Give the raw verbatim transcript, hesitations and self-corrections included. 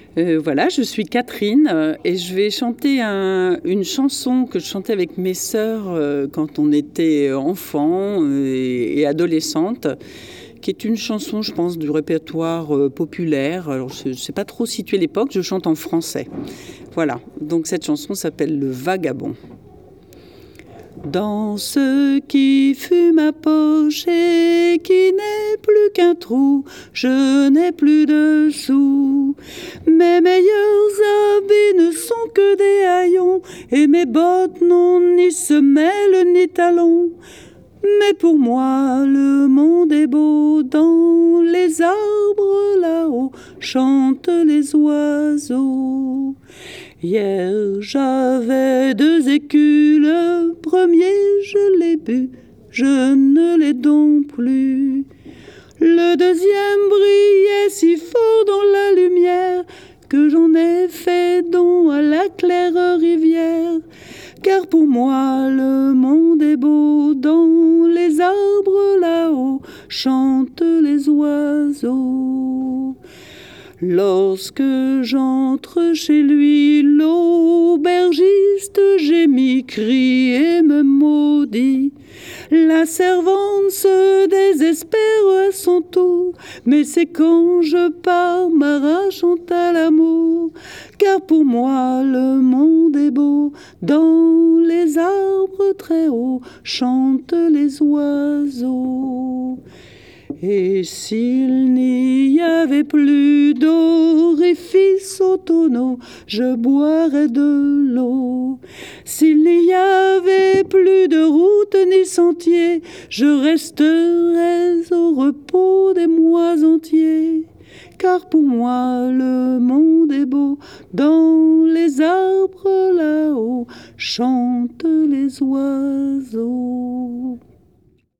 Euh, voilà, je suis Catherine euh, et je vais chanter un- une chanson que je chantais avec mes sœurs euh, quand on était enfants euh, et, et adolescentes, qui est une chanson, je pense, du répertoire euh, populaire. Alors, je ne sais pas trop situer l'époque, je chante en français. Voilà, donc cette chanson s'appelle Le Vagabond. Dans ce qui fut ma poche et qui n'est plus qu'un trou, je n'ai plus de sous. Mes meilleurs habits ne sont que des haillons, et mes bottes n'ont ni semelles ni talons. Mais pour moi, le monde est beau, dans les arbres là-haut chantent les oiseaux. Hier, j'avais deux écus, le premier, je l'ai bu, je ne l'ai donc plus. Le deuxième brillait si fort dans la lumière que j'en ai fait don à la claire rivière. Car pour moi, le monde est beau, dans les arbres là-haut chantent les oiseaux. Lorsque j'entre chez lui, l'aubergiste gémit, crie et me maudit. La servante se désespère à son tour, mais c'est quand je pars m'arrachant à l'amour. Car pour moi le monde est beau, dans les arbres très hauts chantent les oiseaux. Et s'il n'y avait plus d'orifice au tonneau, je boirais de l'eau. S'il n'y avait plus de route ni sentier, je resterais au repos des mois entiers. Car pour moi le monde est beau, dans les arbres là-haut chantent les oiseaux.